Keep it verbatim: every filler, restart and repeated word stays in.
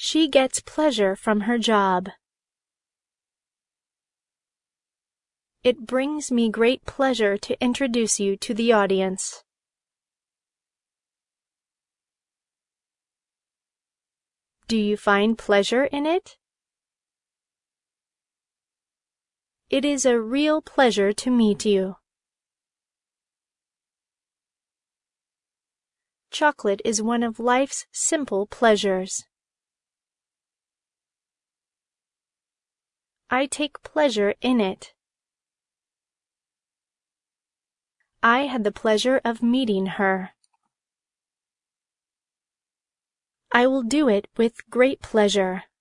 She gets pleasure from her job. It brings me great pleasure to introduce you to the audience. Do you find pleasure in it? It is a real pleasure to meet you. Chocolate is one of life's simple pleasures. I take pleasure in it. I had the pleasure of meeting her. I will do it with great pleasure.